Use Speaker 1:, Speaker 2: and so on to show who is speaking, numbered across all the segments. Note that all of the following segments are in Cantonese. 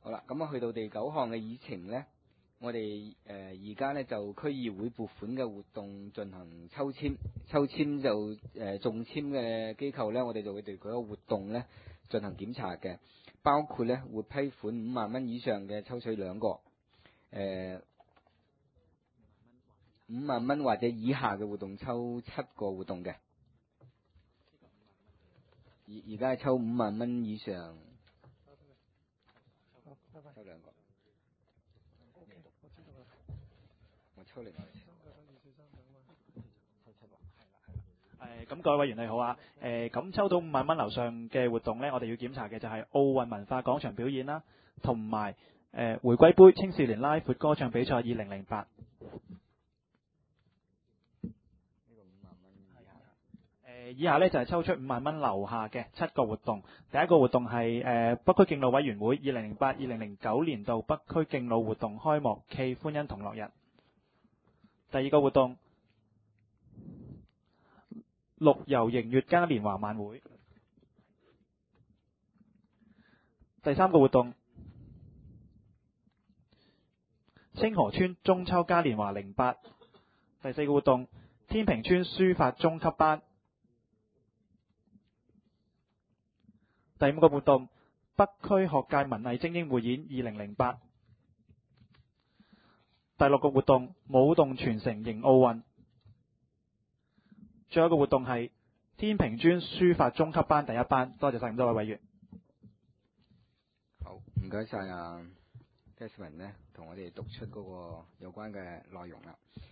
Speaker 1: 好啦，咁去到第9項嘅議程呢，我哋而家呢就區議會撥款嘅活動進行抽籤，就中籤嘅機構呢，我哋就會對佢個活動呢進行檢查嘅，包括呢會批款5萬蚊以上嘅抽取2個，5萬蚊或者以下嘅活動抽7個活動嘅，而家係抽5萬蚊以上。抽2個，我抽另外
Speaker 2: 咁各位委員你好啊，咁抽到5萬蚊樓上嘅活動呢，我哋要檢查嘅就係奧運文化廣場表演啦，同埋回歸杯青少年拉闊歌唱比賽2008。以下呢就係抽出5萬蚊樓下嘅7個活動。第一個活動係北區敬老委員會2008-2009年度北區敬老活動開幕暨歡欣同樂日。第二個活動綠游迎月嘉年華晚會。第三個活動清河村中秋嘉年華08。第四個活動天平村書法中級班。第5個活動北區學界文藝精英匯演2008。第6個活動舞動傳承迎奧運。最後一個活動係天平村書法中級班第1班。多謝晒咁多位委員。
Speaker 1: 好，唔該晒啊 Desmond 呢，同我哋讀出嗰個有關嘅內容啦。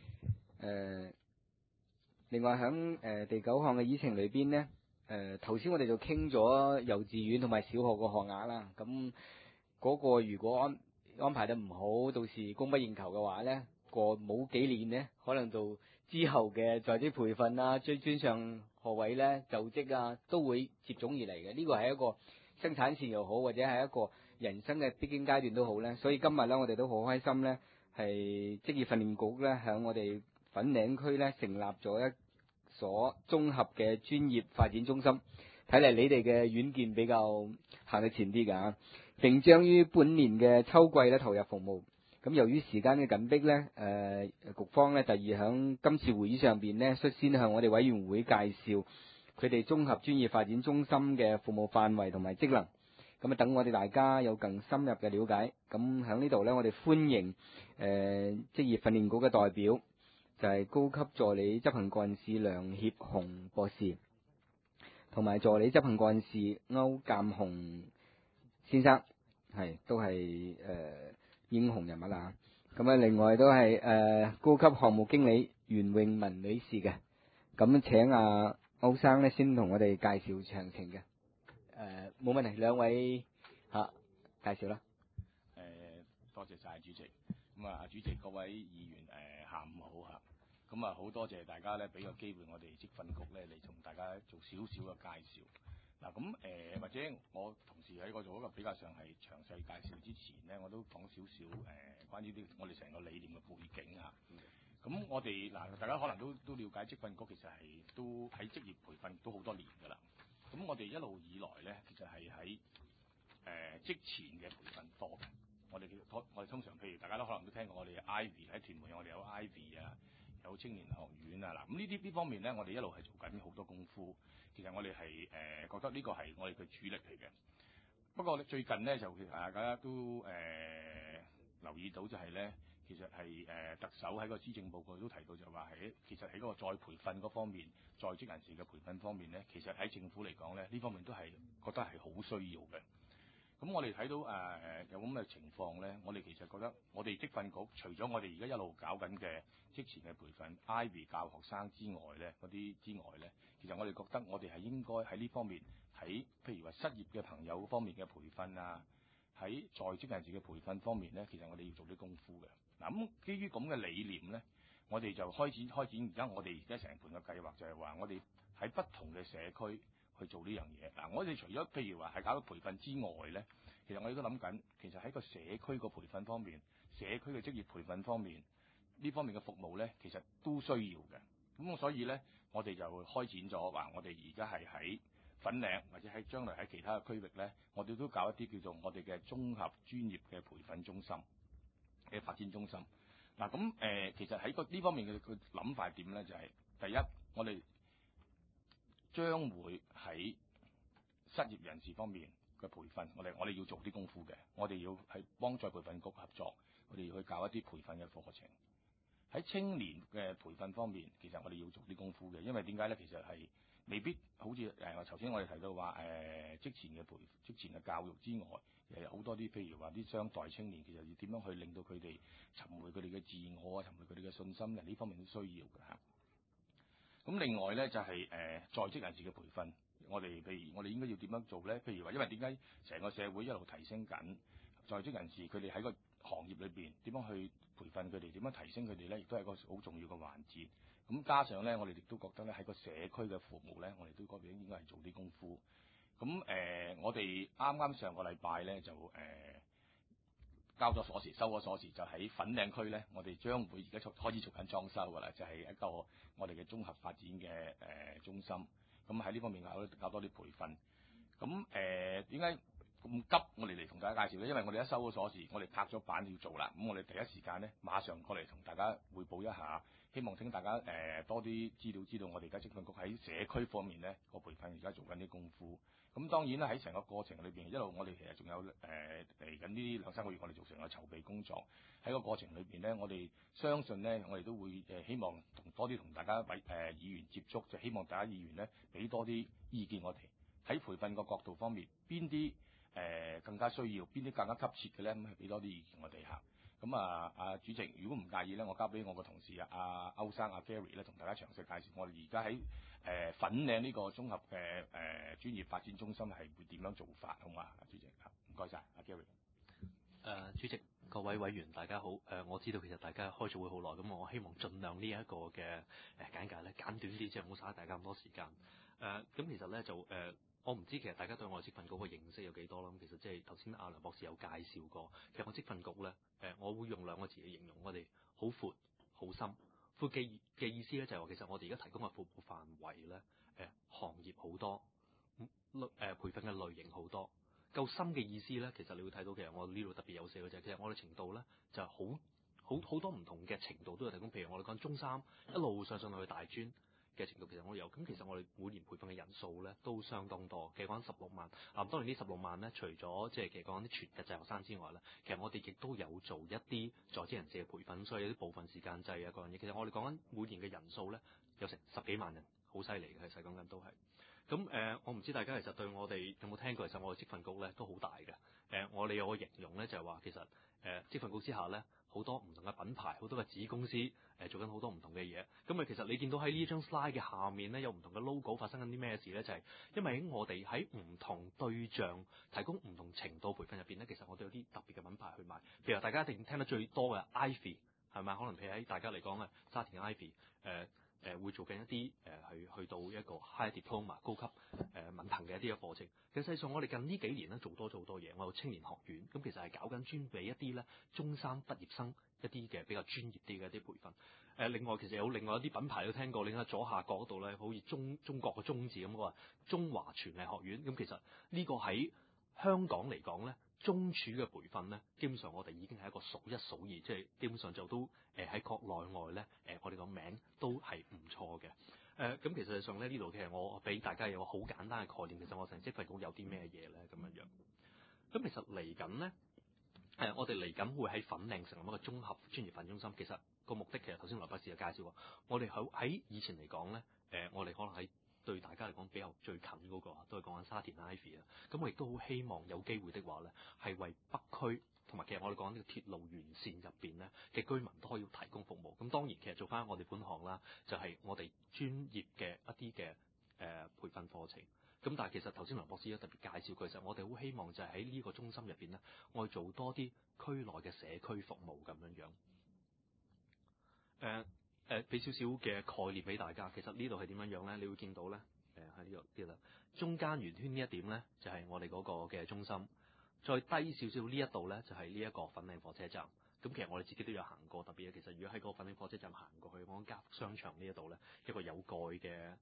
Speaker 1: 另外喺第9項嘅議程裏邊呢，頭先我哋就傾咗幼稚園同埋小學個學額啦。咁嗰個如果安排得唔好，到時供不應求嘅話呢，過冇幾年呢，可能到之後嘅在職培訓啊、專上學位呢、就職啊，都會接踵而嚟嘅。呢個係一個生產線又好，或者係一個人生嘅必經階段都好呢。所以今日呢，我哋都好開心呢，係職業訓練局呢，喺我哋粉嶺區呢成立咗一所綜合嘅專業發展中心。睇嚟你哋嘅遠見比較行得前啲㗎，並將於本年嘅秋季咧投入服務。咁由於時間嘅緊迫咧，局方咧第二響今次會議上邊咧，率先向我哋委員會介紹佢哋綜合專業發展中心嘅服務範圍同埋職能。咁啊，等我哋大家有更深入嘅了解。咁喺呢度咧，我哋歡迎職業訓練局嘅代表，就係高級助理執行幹事梁協雄博士，同埋助理執行幹事歐鑑雄先生，都係英雄人物啦。咁啊，另外都係高級項目經理袁詠文女士嘅。咁請阿歐生咧先同我哋介紹詳情嘅。冇問題，兩位介紹啦。
Speaker 3: 多謝晒主席。咁啊，主席各位議員下午好嚇。咁啊，好多謝大家咧，俾個機會我哋職訓局咧嚟同大家做少少嘅介紹。嗱，咁或者我同時喺我做一個比較上係詳細介紹之前咧，我都講少少關於我哋成個理念嘅背景嚇。咁我哋大家可能都了解職訓局其實係都喺職業培訓都好多年㗎啦。咁我哋一路以來咧，其實係喺職前嘅培訓多嘅。我哋通常譬如大家都可能都聽過我哋 Ivy 喺屯門，我哋有 Ivy 啊，有青年學院啊。嗱，咁呢方面咧，我哋一路係做緊好多功夫。其實我哋係覺得呢個係我哋嘅主力嚟嘅。不過最近咧就其實大家都留意到就係咧，其實係特首喺個施政報告都提到就話其實喺嗰個再培訓嗰方面，在職人士嘅培訓方面咧，其實喺政府嚟講咧，呢方面都係覺得係好需要嘅。咁我哋睇到有咁嘅情況咧，我哋其實覺得我哋職訓局除咗我哋而家一路搞緊嘅職前嘅培訓 Ivy 教學生之外咧，其實我哋覺得我哋係應該喺呢方面，喺譬如話失業嘅朋友方面嘅培訓啊，喺在職人士嘅培訓方面咧，其實我哋要做啲功夫嘅。嗱，咁基於咁嘅理念咧，我哋就開展而家我哋而家成盤嘅計劃就係話我哋喺不同嘅社區去做呢樣嘢。嗱，我哋除咗譬如話係搞到培訓之外咧，其實我哋都諗緊，其實喺個社區個培訓方面，社區嘅職業培訓方面，呢方面嘅服務咧，其實都需要嘅。咁所以咧，我哋就開展咗話，我哋而家係喺粉嶺或者喺將來喺其他嘅區域咧，我哋都搞一啲叫做我哋嘅綜合專業嘅培訓中心嘅發展中心。嗱咁其實喺呢方面嘅諗法點咧？就係第一，我哋將會喺失業人士方面嘅培訓，我哋要做啲功夫嘅，我哋要係幫再培訓局合作，我哋要去搞一啲培訓嘅課程。喺青年嘅培訓方面，其實我哋要做啲功夫嘅，因為點解咧？其實係未必好似頭先我哋提到話職前嘅教育之外，有好多啲譬如話啲雙代青年，其實要點樣去令到佢哋尋回佢哋嘅自我啊，尋回佢哋嘅信心，呢方面都需要嘅嚇。咁另外咧就係在職人士嘅培訓，譬如我哋應該要點樣做咧？譬如話，因為點解成個社會一路提升緊在職人士，佢哋喺個行業裏邊點樣去培訓佢哋，點樣提升佢哋咧，亦都係一個好重要嘅環節。咁加上咧，我哋亦都覺得咧喺個社區嘅服務咧，我哋都嗰邊應該係做啲功夫。咁我哋啱上個禮拜咧就交咗鎖匙，收咗鎖匙，就喺粉嶺區咧，我哋將會而家開始做緊裝修㗎啦，就係一個我哋嘅綜合發展嘅中心。咁喺呢方面搞多啲培訓。咁點解咁急我哋嚟同大家介紹咧？因為我哋一收咗鎖匙，我哋拍咗板要做啦。咁我哋第一時間咧，馬上過嚟同大家匯報一下，希望請大家多啲知道我哋而家職訓局喺社區方面咧個培訓而家做緊啲功夫。咁當然啦，喺成個過程裏邊，一路我哋其實仲有嚟緊呢2-3個月，我哋做成個籌備工作。喺個過程裏邊咧，我哋相信咧，我哋都會希望多啲同大家議員接觸，就希望大家議員咧俾多啲意見我哋喺培訓個角度方面，邊啲更加需要，邊啲更加急切嘅咧，咁係俾多啲意見我哋嚇。咁主席，如果唔介意咧，我交俾我個同事歐生Gary 咧，同大家詳細介紹我哋而家喺粉嶺呢個綜合嘅專業發展中心係會點樣做法，好嘛？主席，唔該晒Gary。
Speaker 4: 主席、各位委員，大家好。我知道其實大家開咗會好耐，咁我希望盡量呢一個嘅簡介咧簡短啲，即係唔好嘥大家咁多時間。咁其實咧就我唔知其實大家對我哋職訓局嘅認識有幾多啦。咁其實即係頭先阿梁博士有介紹過，其實我職訓局咧我會用2個字嚟形容我哋好闊、好深。闊嘅意思咧就係話其實我哋而家提供嘅服務範圍咧行業好多，培訓嘅類型好多。夠深嘅意思咧，其實你會睇到其實我呢度特別有寫嘅就係其實我哋程度咧就係好多唔同嘅程度都有提供。譬如我哋講中三一路上去大專嘅程度，其實我哋有。咁其實我哋每年培訓嘅人數咧都相當多，其實講緊16萬。當然呢16萬咧，除咗即係其實講緊啲全日制學生之外咧，其實我哋亦都有做一啲在職人士嘅培訓，所以有啲部分時間制啊嗰樣嘢。其實我哋講緊每年嘅人數咧有成10幾萬人，好犀利嘅，其實講緊都係。咁我唔知大家其實對我哋有冇聽過？其實我哋職訓局咧都好大嘅。我哋有個形容咧就係話，其實職訓局之下咧好多唔同嘅品牌，好多嘅子公司做緊好多唔同嘅嘢。咁其實你見到喺呢張 slide 嘅下面咧有唔同嘅 logo 發生緊啲咩事咧？就係因為喺我哋喺唔同對象提供唔同程度培訓入邊咧，其實我哋有啲特別嘅品牌去賣。譬如大家一定聽得最多嘅 Ivy 係咪？可能譬如喺大家嚟講嘅沙田 Ivy 會做緊一啲去到一個 high diploma 高級文憑嘅一啲嘅課程。其實實際上我哋近呢幾年咧做多咗好多嘢。我有青年學院，咁其實係搞緊專俾一啲咧中三畢業生一啲嘅比較專業啲嘅一啲培訓。另外其實有另外一啲品牌都聽過，你睇左下角嗰度咧，好似中國嘅中字咁嘅話，中華傳藝學院。咁其實呢個喺香港嚟講咧，中處嘅培訓咧，基本上我哋已經係一個數一數二，即係基本上就都喺國內外咧，我哋個名都係唔錯嘅。咁其實上咧呢度其實我俾大家有個好簡單嘅概念，其實我成職訓局有啲咩嘢咧咁樣樣。咁其實嚟緊咧，我哋嚟緊會喺粉嶺成立一個綜合專業訓練中心。其實個目的其實頭先劉博士就介紹過，我哋喺以前嚟講咧，我哋可能喺對大家嚟講比較最近嗰個都係講緊沙田 Ivy 啊。咁我亦都好希望有機會的話咧，係為北區同埋其實我哋講呢個鐵路沿線入邊咧嘅居民都可以提供服務。咁當然其實做翻我哋本行啦，就係我哋專業嘅一啲嘅培訓課程。咁但係其實頭先梁博士都特別介紹佢，其實我哋好希望就係喺呢個中心入邊咧，我哋做多啲區內嘅社區服務咁樣樣。俾少少嘅概念俾大家，其實呢度係點樣樣咧？你會見到咧，喺呢度啲啦，中間圓圈呢一點咧，就係我哋嗰個嘅中心。再低少少呢一度咧，就係呢一個粉嶺火車站。咁其實我哋自己都有行過，特別其實如果喺個粉嶺火車站行過去，我講家福商場呢一度咧，一個有蓋嘅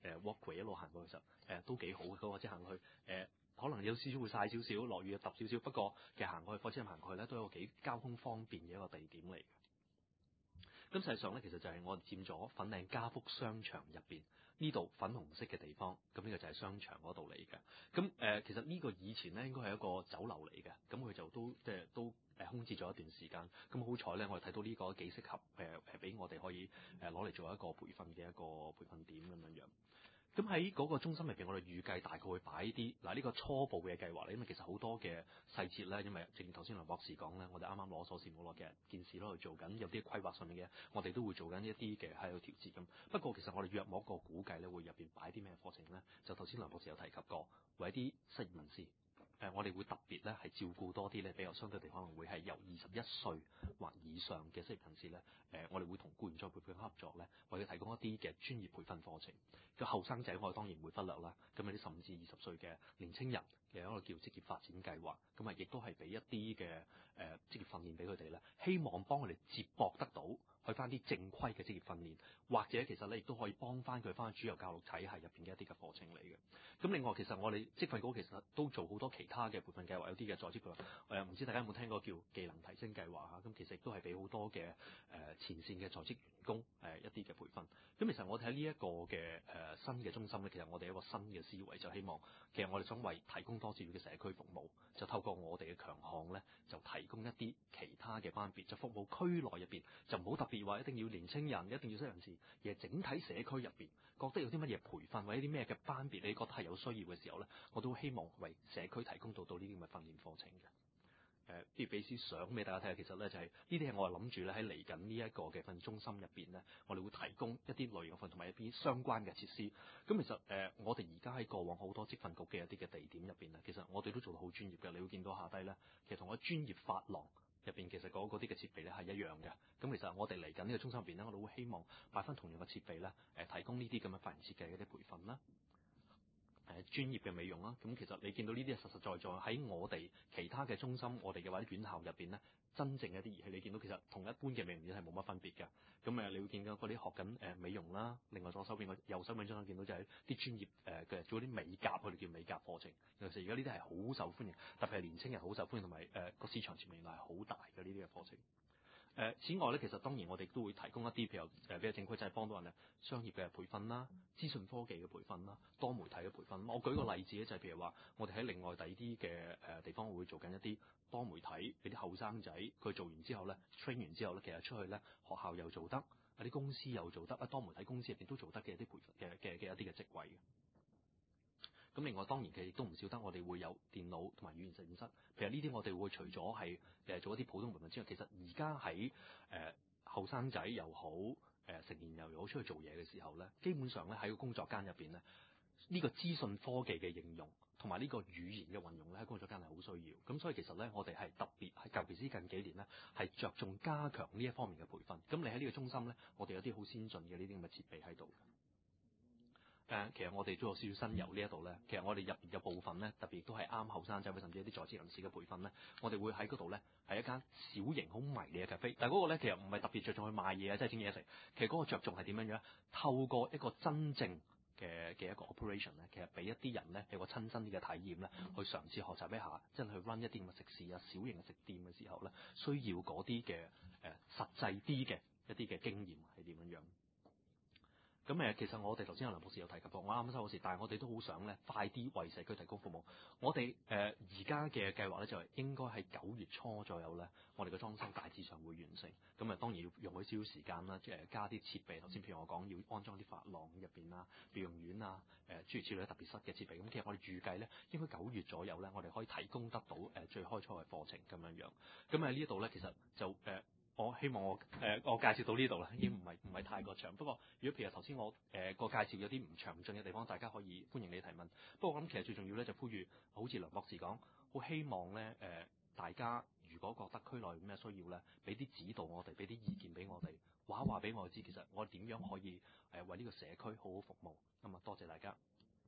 Speaker 4: walkway 一路行過去其實都幾好嘅，或者行去可能有少少會曬少少，落雨又揼少少，不過其實行過去火車站行過去咧，都有幾交通方便嘅一個地點嚟嘅。咁實際上咧，其實就係我哋佔咗粉嶺嘉福商場入邊呢度粉紅色嘅地方，咁呢個就係商場嗰度嚟嘅。咁其實呢個以前咧應該係一個酒樓嚟嘅，咁佢就都空置咗一段時間。咁好彩咧，我哋睇到呢個幾適合俾我哋可以攞嚟做一個培訓嘅一個培訓點咁樣樣。咁喺嗰個中心入邊，我哋預計大概會擺啲呢個初步嘅計劃咧，因為其實好多嘅細節咧，因為正如頭先梁博士講咧，我哋啱啱攞鎖匙冇落嘅件事攞去做緊，有啲規劃上面嘅，我哋都會做緊一啲嘅喺度調節咁。不過其實我哋約莫個估計咧，會入邊擺啲咩課程咧？就頭先梁博士有提及過，為一啲失業人士。我哋會特別咧係照顧多啲咧，比較相對地可能會係由21歲或以上嘅失業人士咧，我哋會同僱員再培訓合作咧，為佢提供一啲嘅專業培訓課程。個後生仔我哋當然唔會忽略啦，咁有啲甚至20歲嘅年青人嘅一個叫職業發展計劃，咁亦都係俾一啲嘅職業訓練俾佢哋咧，希望幫佢哋接駁得到去翻啲正規嘅職業訓練，或者其實咧亦都可以幫翻佢翻主流教育體系入邊嘅一啲嘅課程嚟嘅。咁另外其實我哋職訓局其實都做好多其他嘅培訓計劃，有啲嘅在職培訓，唔知大家有冇聽過叫技能提升計劃嚇？咁其實亦都係俾好多嘅前線嘅在職員工一啲嘅培訓。咁其實我哋喺呢一個嘅新嘅中心咧，其實我哋有一個新嘅思維，就希望其實我哋想為提供多少嘅社區服務，就透過我哋嘅強項咧，就提供一啲其他嘅班別，就服務區內入邊，就唔好特別話一定要年青人，一定要失業人士，而係整體社區入邊覺得有啲乜嘢培訓或者啲咩嘅班別，你覺得係有需要嘅時候咧，我都希望為社區提供到呢啲咁嘅訓練課程嘅。不如俾啲相俾大家睇下，其實咧就係呢啲係我係諗住咧喺嚟緊呢一個嘅訓練中心入邊咧，我哋會提供一啲類型嘅訓同埋一啲相關嘅設施。咁其實我哋而家喺過往好多職訓局嘅一啲嘅地點入邊咧，其實我哋都做到好專業嘅。你會見到下低咧，其實同個專業髮廊入邊其實嗰啲嘅設備咧係一樣嘅。咁其實我哋嚟緊呢個中心入邊咧，我哋會希望擺翻同樣嘅設備咧，提供呢啲咁嘅髮型設計嘅一啲培訓啦。專業嘅美容啦，咁其實你見到呢啲係實實在在喺我哋其他嘅中心，我哋嘅或者院校入邊咧，真正一啲儀器，你見到其實同一般嘅美容院係冇乜分別嘅。咁你會見到嗰啲學緊美容啦，另外左手邊右手邊張見到就係啲專業嘅做啲美甲，佢哋叫美甲課程。其實而家呢啲係好受歡迎，特別係年青人好受歡迎，同埋個市場潛力係好大嘅呢啲嘅課程。此外咧，其實當然我哋都會提供一啲譬如比較正規，就係幫到人咧商業嘅培訓啦、資訊科技嘅培訓啦、多媒體嘅培訓。我舉個例子咧，就係譬如話，我哋喺另外第二啲嘅地方會做緊一啲多媒體，俾啲後生仔佢做完之後咧 train 完之後咧，其實出去咧學校又做得，啲公司又做得，多媒體公司入邊都做得嘅一啲培訓嘅一啲嘅職位嘅。咁另外當然其實亦都唔少得，我哋會有電腦同埋語言實驗室。譬如呢啲我哋會除咗係做一啲普通培訓之外，其實而家喺後生仔又好，成年又好出去做嘢嘅時候咧，基本上咧喺個工作間入邊咧，呢個資訊科技嘅應用同埋呢個語言嘅運用咧喺工作間係好需要。咁所以其實咧，我哋係特別係，尤其是近幾年咧，係着重加強呢一方面嘅培訓。咁你喺呢個中心咧，我哋有啲好先進嘅呢啲咁嘅設備喺度。其實我哋都有少少新猷呢一度咧。其實我哋入邊有部分咧，特別都係啱後生仔，甚至一啲在職人士嘅培訓咧，我哋會喺嗰度咧係一間小型好迷你嘅咖啡。但係嗰個咧其實唔係特別着重去賣嘢啊，即係整嘢食。其實嗰個着重係點樣樣？透過一個真正嘅一個 operation 咧，其實俾一啲人咧有個親身啲嘅體驗咧，去嘗試學習一下，真係去 run 一啲咁嘅食肆啊、小型嘅食店嘅時候咧，需要嗰啲嘅實際啲嘅一啲嘅經驗係點樣樣。咁其實我哋頭先有梁博士有提及過，我啱啱收到時，但係我哋都好想咧快啲為社區提供服務。我哋而家嘅計劃咧就係應該喺9月初左右咧，我哋嘅裝修大致上會完成。咁當然要用少少時間啦，即係加啲設備。頭先譬如我講要安裝啲髮廊入邊啊、美容院啊、諸如此類特別室嘅設備。咁其實我哋預計咧應該9月左右咧，我哋可以提供得到最開初嘅課程咁樣樣。咁喺呢度咧，其實就我希望我介紹到呢度啦，已經唔係太過長。不過如果譬如頭先我個介紹有啲唔詳盡嘅地方，大家可以歡迎你提問。不過我諗其實最重要咧就呼籲，好似梁博士講，好希望咧大家如果覺得區內有咩需要咧，俾啲指導我哋，俾啲意見俾我哋，話俾我哋知，其實我點樣可以為呢個社區好好服務。咁多謝大家。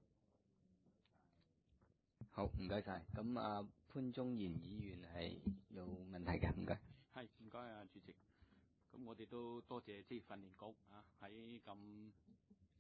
Speaker 1: 好，唔該晒。咁潘宗賢議員係有問題嘅，唔該。
Speaker 5: 係，唔該啊，主席。咁我哋都多謝職業訓練局喺咁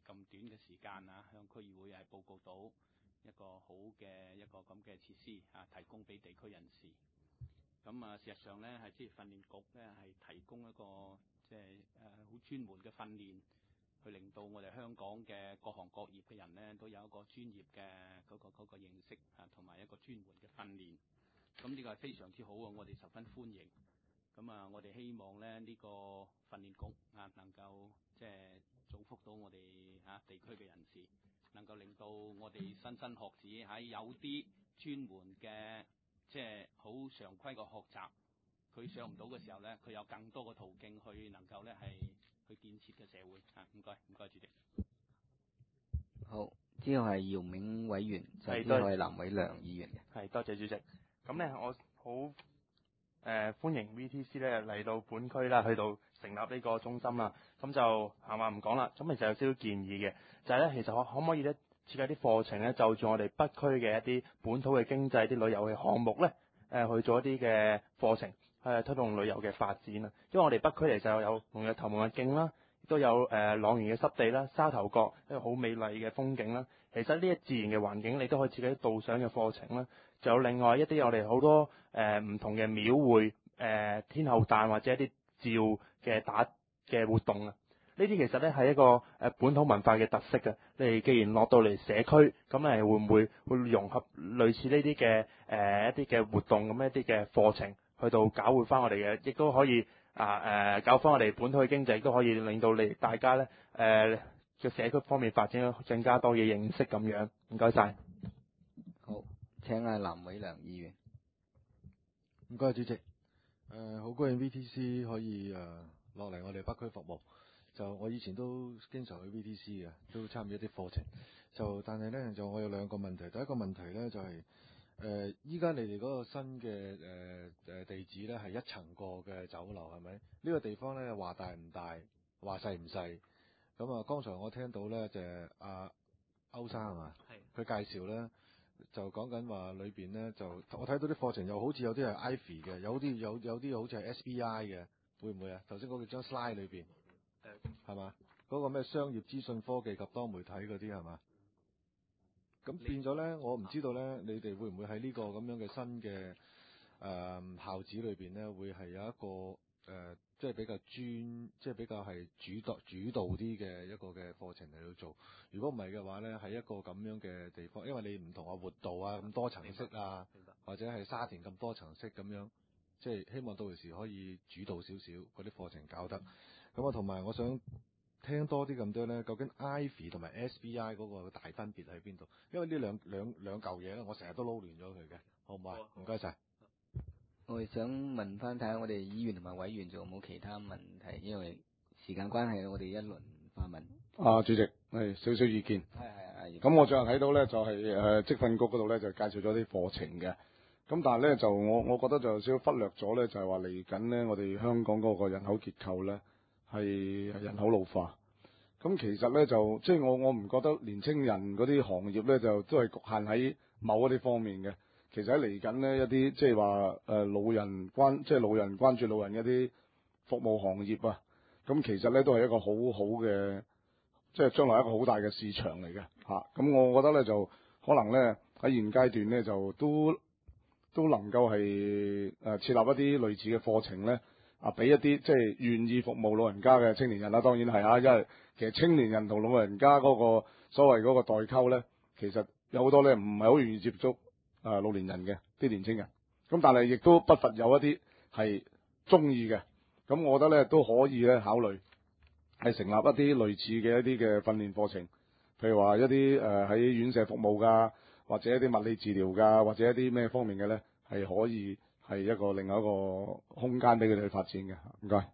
Speaker 3: 咁短嘅時間啊，向區議會係報告到一個好嘅一個咁嘅設施啊，提供俾地區人士。咁啊，事實上咧，係職業訓練局咧係提供一個即係好專門嘅訓練，去令到我哋香港嘅各行各業嘅人咧都有一個專業嘅嗰個認識啊，同埋一個專門嘅訓練。咁呢個係非常之好啊，我哋十分歡迎。咁啊，我哋希望咧呢個訓練局啊能夠即係造福到我哋地區嘅人士，能夠令到我哋莘莘學子喺有啲專門嘅即係好常規嘅學習，佢上唔到嘅時候咧，佢有更多嘅途徑去能夠咧係去建設嘅社會啊！唔該，主席。
Speaker 1: 好，之後係姚銘委員，之後係藍偉良議員嘅。
Speaker 2: 係，多謝主席。咁咧，我好歡迎 VTC 咧嚟到本區啦，去到成立呢個中心啦。咁就閒話唔講啦。咁其實有少少建議嘅，就係咧，其實可唔可以咧設計啲課程咧，就住我哋北區嘅一啲本土嘅經濟、啲旅遊嘅項目咧，去做一啲嘅課程，推動旅遊嘅發展啊。因為我哋北區其實有龍躍頭望日徑啦，亦都有塱原嘅濕地啦、沙頭角一個好美麗嘅風景啦。其實呢一自然嘅環境，你都可以設計啲導賞嘅課程啦。仲有另外一啲我哋好多唔同嘅廟會天后誕或者一啲醮嘅打嘅活動啊。呢啲其實咧係一個本土文化嘅特色嘅。你哋既然落到嚟社區，咁會唔會融合類似呢啲嘅一啲嘅活動咁一啲嘅課程，去到搞活翻我哋嘅，亦都可以搞翻我哋本土嘅經濟，亦都可以令到你大家咧嘅社區方面發展更加多嘅認識咁樣。唔該晒。
Speaker 1: 好，請阿藍偉良議員。
Speaker 5: 唔該，主席。好高興 VTC 可以落嚟我哋北區服務。就我以前都經常去 VTC 嘅，都參與一啲課程。但係咧就我有兩個問題。第一個問題咧就係依家你哋嗰個新嘅地址咧係一層過嘅酒樓係咪？呢個地方咧話大唔大，話細唔細？咁啊，剛才我聽到咧就係歐生係嘛？係。佢介紹咧就講緊話裏邊咧就我睇到啲課程又好似有啲係 Ivy 嘅，有啲好似係 SBI 嘅，會唔會啊？頭先嗰張 slide 裏邊。係嘛？嗰個咩商業資訊科技及多媒體嗰啲係嘛？咁變咗咧，我唔知道咧，你哋會唔會喺呢個咁樣嘅新嘅校址裏邊咧，會係有一個即係比較即係比較係主導啲嘅一個嘅課程嚟到做。如果唔係嘅話咧，喺一個咁樣嘅地方，因為你唔同活道啊咁多層式啊，或者係沙田咁多層式咁樣，即係希望到時可以主導少少嗰啲課程搞得。咁啊，同埋我想聽多啲咁多咧，究竟 Ivy 同埋 SBI 嗰個大分別喺邊度？因為呢兩嚿嘢咧，我成日都撈亂咗佢嘅，好唔好啊？唔該晒。
Speaker 1: 我哋想問翻睇下我哋議員同埋委員仲有冇其他問題，因為時間關係，我哋一輪發問。
Speaker 6: 主席係少少意見。
Speaker 1: 係。
Speaker 6: 咁我最後睇到咧就係職訓局嗰度咧就介紹咗啲課程嘅。咁但係咧就我覺得就有少少忽略咗咧，就係話嚟緊咧我哋香港嗰個人口結構咧係人口老化。咁其實咧就即係我唔覺得年青人嗰啲行業咧就都係局限喺某一啲方面嘅。其實喺嚟緊呢，一啲即係話老人關注老人一啲服務行業啊，咁其實咧都係一個好好嘅，即係將來一個好大嘅市場嚟嘅嚇。咁我覺得咧就可能咧喺現階段咧就都能夠係設立一啲類似嘅課程咧，俾一啲即係願意服務老人家嘅青年人啦。當然係因為其實青年人同老人家嗰個所謂嗰個代溝咧，其實有好多咧唔係好願意接觸老年人嘅啲年青人。咁但係亦都不乏有一啲係中意嘅。咁我覺得咧都可以咧考慮係成立一啲類似嘅一啲嘅訓練課程，譬如話一啲喺院舍服務㗎，或者一啲物理治療㗎，或者一啲咩方面嘅咧，係可以係一個另外一個空間俾佢哋去發展嘅。唔該。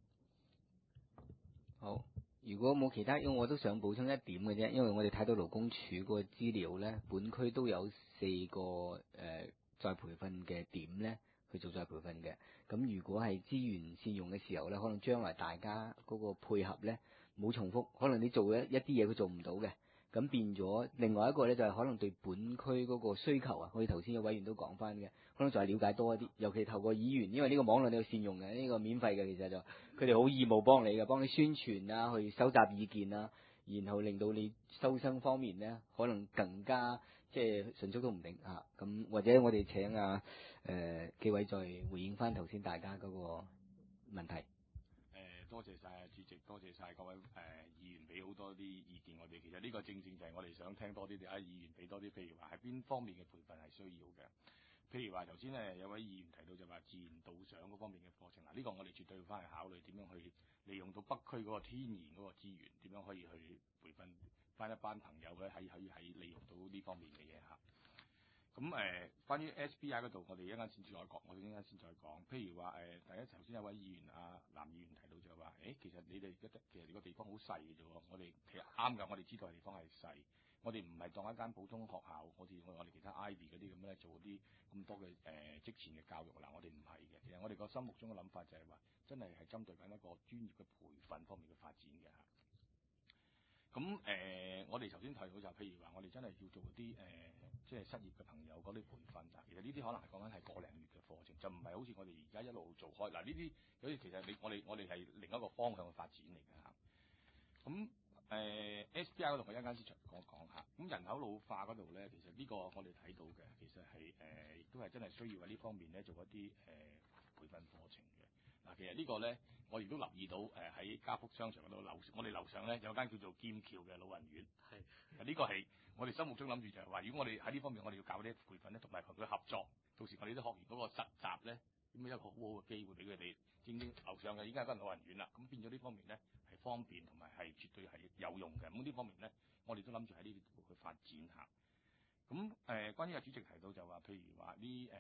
Speaker 1: 好，如果冇其他，因為我都想補充一點嘅啫，因為我哋睇到勞工處嗰個資料咧，本區都有4個再培訓嘅點咧去做再培訓嘅。咁如果係資源善用嘅時候咧，可能將來大家嗰個配合咧冇重複，可能你做一啲嘢佢做唔到嘅。咁變咗，另外一個咧就係可能對本區嗰個需求啊，好似頭先有委員都講翻嘅，可能就係了解多一啲，尤其透過議員，因為呢個網絡你要善用嘅，呢個免費嘅，其實就佢哋好義務幫你嘅，幫你宣傳啊，去收集意見啊。 然後令到你收生方面咧可能更加即係迅速都唔定啊。咁或者我哋請幾位再回應翻頭先大家嗰個問題。
Speaker 3: 多謝晒主席，多謝晒各位議員俾好多啲意見我哋。其實呢個正正就係我哋想聽多啲議員俾多啲，譬如話係邊方面嘅培訓係需要嘅。譬如話頭先咧有位議員提到就話自然導賞嗰方面嘅課程，嗱呢個我哋絕對要翻去考慮點樣去利用到北區嗰個天然嗰個資源，點樣可以去培訓翻一班朋友咧喺利用到呢方面嘅嘢嚇。咁關於 SBI 嗰度，我哋一陣先再講。譬如話第一頭先有位議員藍議員提到就話，其實你哋其實個地方好細嘅啫喎。我哋其實啱㗎，我哋知道係地方係細，我哋唔係當一間普通學校，好似我哋其他 Ivy 嗰啲咁咧做啲咁多嘅職前嘅教育嗱，我哋唔係嘅。其實我哋個心目中嘅諗法就係話，真係針對緊一個專業嘅培訓方面嘅發展嘅嚇。咁我哋頭先提到就譬如話，我哋真係要做啲即係失業嘅朋友嗰啲培訓啊。其實呢啲可能係講緊係個零月嘅課程，就唔係好似我哋而家一路做開嗱。呢啲好似其實我哋係另一個方向嘅發展嚟嘅嚇。咁SBI 嗰度我一陣先講下。咁人口老化嗰度咧，其實呢個我哋睇到嘅，其實係亦都係真係需要喺呢方面咧做一啲培訓課程嘅。嗱，其實呢個咧，我亦都留意到喺家福商場嗰度我哋樓上咧有間叫做劍橋嘅老人院。係。呢個係我哋心目中諗住就係話，如果我哋喺呢方面我哋要搞啲培訓咧，同埋同佢合作，到時我哋啲學員嗰個實習咧，咁一個好好嘅機會俾佢哋。正正樓上嘅依家間老人院啦，咁變咗呢方面咧係方便同埋係絕對係有用嘅。咁呢方面咧，我哋都諗住喺呢度去發展下。咁關於主席提到就話，譬如話啲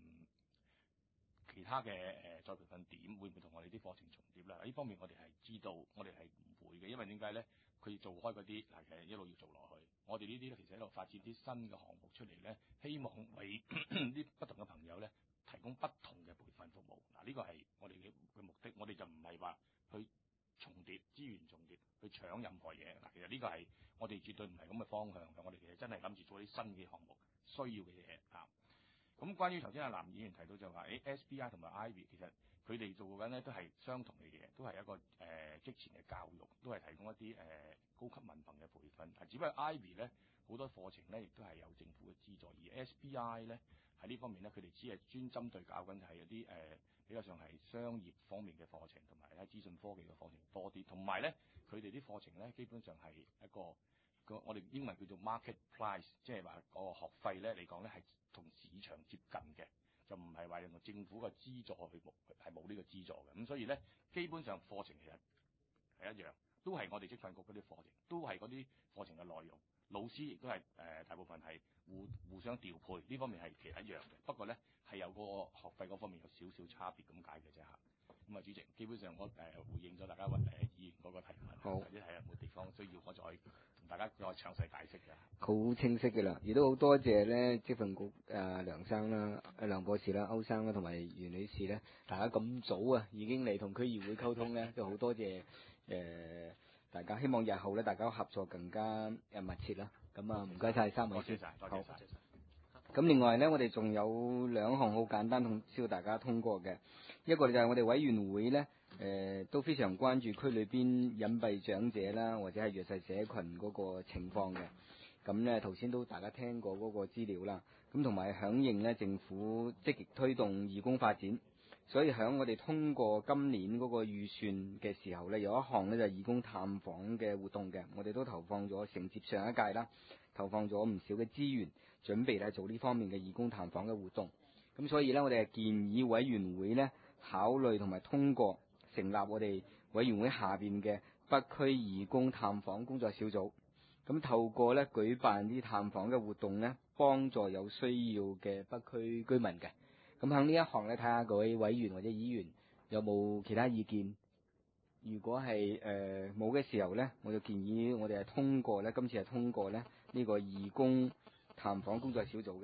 Speaker 3: 其他嘅再培訓點會唔會同我哋啲課程重疊啦？呢方面我哋係知道，我哋係唔會嘅，因為點解咧？佢做開嗰啲嗱，其實一路要做落去。我哋呢啲咧其實喺度發展啲新嘅項目出嚟咧，希望為啲不同嘅朋友咧提供不同嘅培訓服務。嗱，呢個係我哋嘅目的，我哋就唔係話去重疊資源重疊，去搶任何嘢。嗱，其實呢個係我哋絕對唔係咁嘅方向嘅。我哋其實真係諗住做啲新嘅項目需要嘅嘢啊。咁關於頭先藍議員提到就話，SBI 同埋 Ivy 其實佢哋做緊咧都係相同嘅嘢，都係一個職前嘅教育，都係提供一啲高級文憑嘅培訓。只不過 Ivy 咧好多課程咧亦都係有政府嘅資助，而 SBI 咧喺呢方面咧佢哋只係專針對搞緊係一啲比較上係商業方面嘅課程，同埋喺資訊科技嘅課程多啲。同埋咧佢哋啲課程咧基本上係一個我哋英文叫做 market price， 即係話個學費咧嚟講咧係同市場接近嘅，就唔係話用政府嘅資助去係冇呢個資助嘅。咁所以咧基本上課程其實係一樣，都係我哋職訓局嗰啲課程，都係嗰啲課程嘅內容。老師亦都係大部分係互相調配，呢方面係其實一樣嘅。不過咧係有個學費嗰方面有少少差別咁解嘅啫嚇。咁啊，主席，基本上我回應咗大家議員嗰個提問，
Speaker 1: 好
Speaker 3: 或者係有冇地方需要我再同大家再詳細解釋嘅。
Speaker 1: 好清晰嘅啦，亦都好多謝咧職訓局梁生啦、梁博士啦、歐生啦同埋袁女士咧，大家咁早啊已經嚟同區議會溝通咧，都好多謝大家。希望日後咧大家合作更加密切啦。咁啊，唔該晒三位先。
Speaker 3: 多謝晒。
Speaker 1: 咁另外咧，我哋仲有兩項好簡單需要大家通過嘅，一個就係我哋委員會咧，都非常關注區裏邊隱蔽長者啦，或者係弱勢社群嗰個情況嘅。咁咧頭先都大家聽過嗰個資料啦，咁同埋響應咧政府積極推動義工發展，所以響我哋通過今年嗰個預算嘅時候咧，有一項咧就係義工探訪嘅活動嘅，我哋都投放咗承接上一屆啦，投放咗唔少嘅資源，準備咧做呢方面嘅義工探訪嘅活動。咁所以咧，我哋係建議委員會咧考慮同埋通過成立我哋委員會下邊嘅北區義工探訪工作小組。咁透過咧舉辦啲探訪嘅活動咧，幫助有需要嘅北區居民嘅。咁喺呢一項咧，睇下各位委員或者議員有冇其他意見。如果係冇嘅時候咧，我就建議我哋係通過咧，今次係通過咧呢個義工探訪工作小組嘅，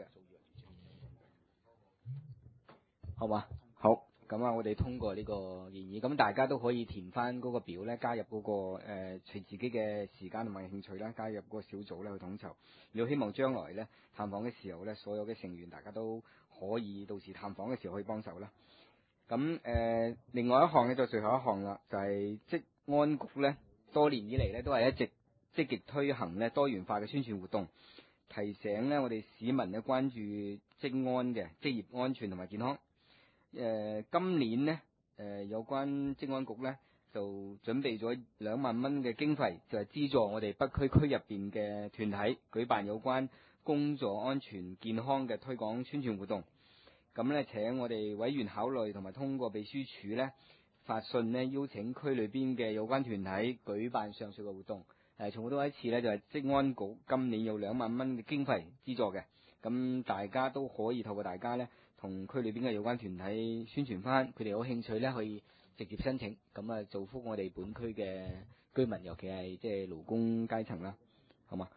Speaker 1: 好嘛？好，咁啊，我哋通過呢個建議，咁大家都可以填翻嗰個表咧，加入嗰個隨自己嘅時間同埋興趣啦，加入嗰個小組咧去統籌。如果希望將來咧探訪嘅時候咧，所有嘅成員大家都可以到時探訪嘅時候可以幫手啦。咁另外一項咧就最後一項啦，就係職安局咧多年以嚟咧都係一直積極推行咧多元化嘅宣傳活動，提醒咧我哋市民咧關注職安嘅職業安全同埋健康。今年呢，有關職安局咧就準備咗2萬蚊嘅經費，就係資助我哋北區區入邊嘅團體舉辦有關工作安全健康嘅推廣宣傳活動。咁咧請我哋委員考慮同埋通過秘書處咧發信咧邀請區裏邊嘅有關團體舉辦上述嘅活動。重複多一次咧，就係職安局今年有2萬蚊嘅經費資助嘅，咁大家都可以透過大家咧同區裏邊嘅有關團體宣傳翻，佢哋有興趣咧可以直接申請，咁啊造福我哋本區嘅居民，尤其係即係勞工階層啦，好嘛？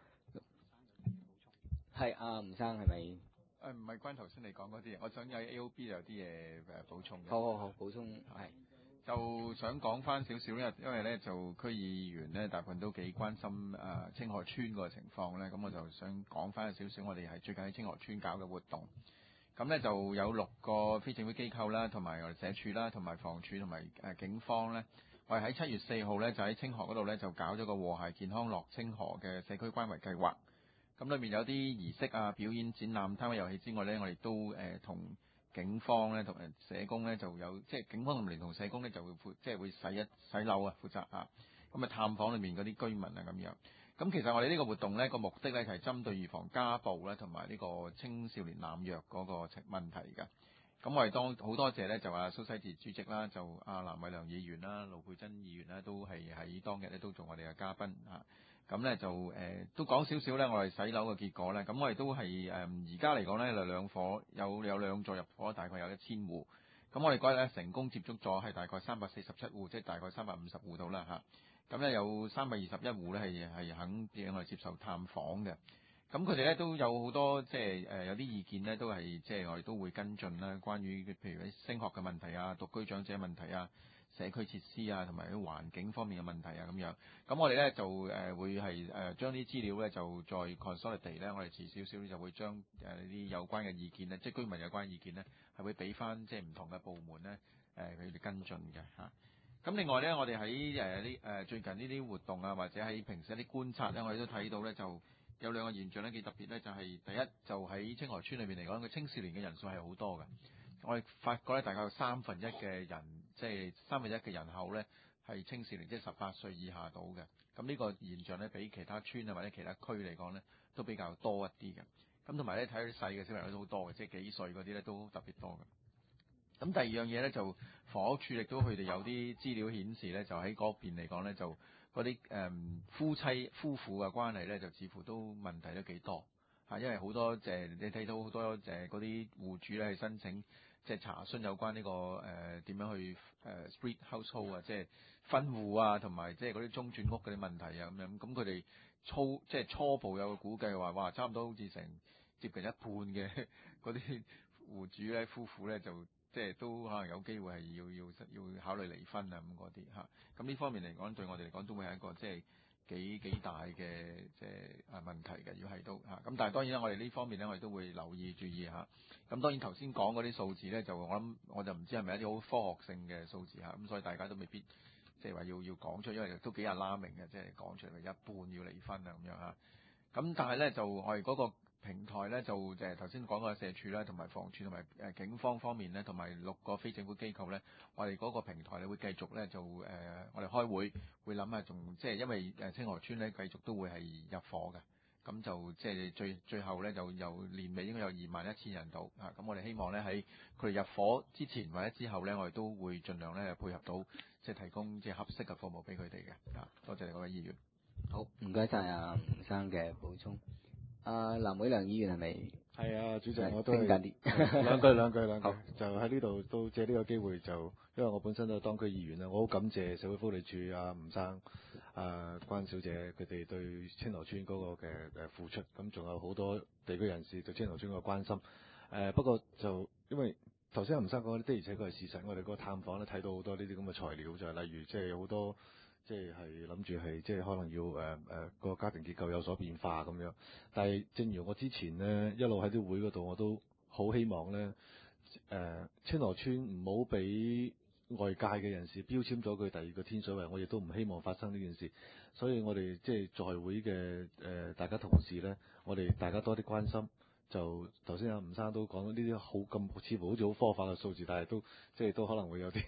Speaker 1: 係吳生係咪？
Speaker 7: 唔係關頭先你講嗰啲嘢，我想有 AOB 有啲嘢補充嘅。
Speaker 1: 好，補充係。
Speaker 7: 就想講翻少少咧，因為咧就區議員咧大部分都幾關心清河村個情況咧，咁我就想講翻少少我哋係最近喺清河村搞嘅活動。咁咧就有6個非政府機構啦，同埋我哋社署啦，同埋房署同埋警方咧，我哋喺7月4號咧就喺清河嗰度咧就搞咗個和諧健康樂清河嘅社區關懷計劃。咁裏面有啲儀式啊、表演、展覽、攤位遊戲之外咧，我哋都同警方咧同社工咧就有，即係警方同聯同社工咧就會即係會洗樓啊，負責啊，咁探訪裏面嗰啲居民啊咁樣。咁其實我哋呢個活動咧個目的咧係針對預防家暴咧同埋呢個青少年濫藥嗰個問題㗎。咁我哋好多謝咧就蘇西哲主席啦，就藍偉良議員啦、盧佩珍議員啦，都係喺當日咧都做我哋嘅嘉賓啊。咁咧就都講少少咧，我哋洗樓嘅結果咧，咁我哋都係而家嚟講咧，有2伙有2座入伙，大概有1000戶。咁我哋嗰日咧成功接觸咗係大概347戶，即係大概350戶到啦嚇。咁咧有321戶咧係肯俾我哋接受探訪嘅。咁佢哋咧都有好多即係有啲意見咧，都係即係我哋都會跟進啦。關於譬如啲升學嘅問題啊、獨居長者問題啊、社區設施啊，同埋啲環境方面嘅問題啊咁樣。咁我哋咧就會係將啲資料咧就再 consolidate 咧，我哋遲少少就會將呢啲有關嘅意見咧，即係居民有關嘅意見咧，係會俾翻即係唔同嘅部門咧佢哋跟進嘅嚇。咁另外咧，我哋喺最近呢啲活動啊，或者喺平時一啲觀察咧，我哋都睇到咧就有2個現象咧幾特別咧，就係第一就喺清河村裏邊嚟講，個青少年嘅人數係好多嘅。我哋發覺咧，大概有1/3嘅人，即係1/3嘅人口咧係青少年，即係18歲以下到嘅。咁呢個現象咧，比其他村啊或者其他區嚟講咧，都比較多一啲嘅。咁同埋咧，睇到啲細嘅小朋友都好多嘅，即係幾歲嗰啲咧都特別多嘅。咁第二樣嘢咧，就房屋處亦都佢哋有啲資料顯示咧，就喺嗰邊嚟講咧，就嗰啲夫婦嘅關係咧，就似乎都問題都幾多嚇，因為好多你睇到好多嗰啲戶主咧去申請，即係查詢有關呢個點樣去split household 啊，即係分戶啊，同埋即係嗰啲中轉屋嗰啲問題啊咁樣。咁佢哋即係初步有個估計話，哇，差唔多好似成接近1半嘅嗰啲戶主咧、夫婦咧就。即係都可能有機會係要考慮離婚啊咁嗰啲嚇，咁呢方面嚟講對我哋嚟講都會係一個即係幾大嘅即係問題嘅，要係都嚇。咁但係當然啦，我哋呢方面咧我哋都會留意注意嚇。咁當然頭先講嗰啲數字咧，就我就唔知係咪一啲好科學性嘅數字嚇，咁所以大家都未必即係話要講出，因為都幾alarming嘅，即係講出嚟1半要離婚啊咁樣嚇。咁但係咧就我哋嗰個平台咧就頭先講過社署啦，同埋房署同埋警方方面咧，同埋6個非政府機構咧，我哋嗰個平台咧會繼續咧就我哋開會諗下，仲即係因為清河村咧繼續都會係入伙嘅，咁就即係最後咧就由年尾應該有21,000人到啊，咁我哋希望咧喺佢哋入伙之前或者之後咧，我哋都會盡量咧配合到即係提供即係合適嘅服務俾佢哋嘅啊，多謝你各位議員。
Speaker 1: 好，唔該晒吳生嘅補充。藍偉良議員係咪？
Speaker 5: 係啊，主席，我都
Speaker 1: 係緊啲
Speaker 5: 兩句，就喺呢度都借呢個機會因為我本身都係當區議員啦，我好感謝社會福利署吳生、關小姐佢哋對清河村嗰個嘅付出，咁仲有好多地區人士對清河村嘅關心。不過就因為頭先吳生講的而且確係事實，我哋個探訪咧睇到好多呢啲咁嘅材料，就係例如即係好多。即係諗住係即係可能要個家庭結構有所變化咁樣，但係正如我之前呢一路喺啲會嗰度，我都好希望呢清河村唔好俾外界嘅人士標籤咗佢第二個天水圍，我亦都唔希望發生呢件事。所以我哋即係在會嘅大家同事咧，我哋大家多啲關心。就頭先阿吳生都講呢啲好咁似乎好似好科化嘅數字，但係都即係都可能會有啲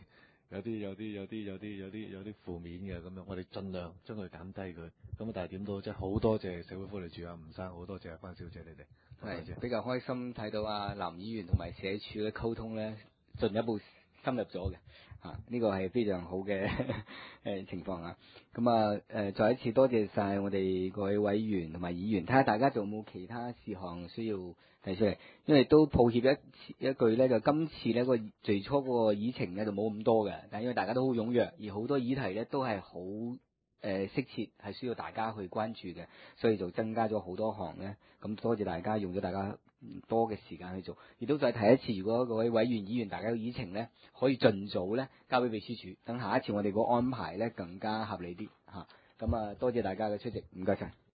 Speaker 5: 負面嘅咁樣，我哋盡量將佢減低佢。咁但係點都即係好多謝社會福利署阿吳生，好多謝阿關小姐你哋。
Speaker 1: 係比較開心睇到阿藍議員同埋社署嘅溝通咧，進一步深入咗嘅，呢個係非常好嘅情況啊！咁再一次多謝晒我哋各位委員同埋議員，睇下大家仲有冇其他事項需要提出嚟，因為都抱歉一句咧，就今次咧個最初嗰個議程咧就冇咁多嘅，但係因為大家都好踴躍，而好多議題咧都係好適切，係需要大家去關注嘅，所以就增加咗好多項咧。咁多謝大家用咗大家多嘅時間去做，亦都再提一次，如果各位委員議員大家嘅議程咧，可以盡早咧交俾秘書處，等下一次我哋個安排咧更加合理啲嚇。咁多謝大家嘅出席，唔該晒。